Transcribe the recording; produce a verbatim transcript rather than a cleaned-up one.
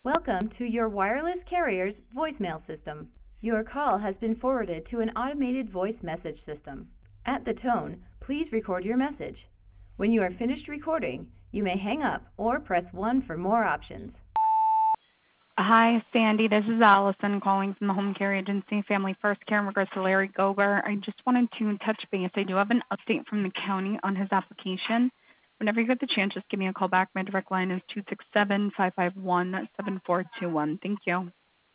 Welcome to your wireless carrier's voicemail system. Your call has been forwarded to an automated voice message system. At the tone, please record your message. When you are finished recording, you may hang up or press one for more options. Hi, Sandy. This is Allison calling from the Home Care Agency, Family First Care, in regards to Larry Gober. I just wanted to touch base. I do have an update from the county on his application. Whenever you get the chance, just give me a call back. My direct line is two six seven, five five one, seven four two one. Thank you.